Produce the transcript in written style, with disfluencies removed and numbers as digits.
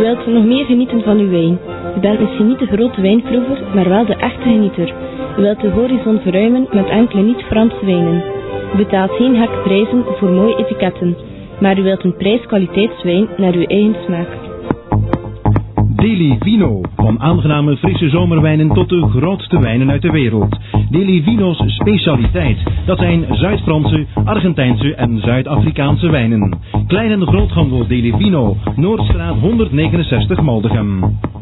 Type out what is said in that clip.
wilt nog meer genieten van uw wijn. U bent misschien niet de grote wijnproever, maar wel de echte genieter. U wilt de horizon verruimen met enkele niet-Franse wijnen. U betaalt geen gekke prijzen voor mooie etiketten, maar u wilt een prijs-kwaliteitswijn naar uw eigen smaak. Deli Vino. Van aangename frisse zomerwijnen tot de grootste wijnen uit de wereld. Deli Vino's specialiteit. Dat zijn Zuid-Franse, Argentijnse en Zuid-Afrikaanse wijnen. Klein- en groothandel Deli Vino. Noordstraat 169 Maldegem.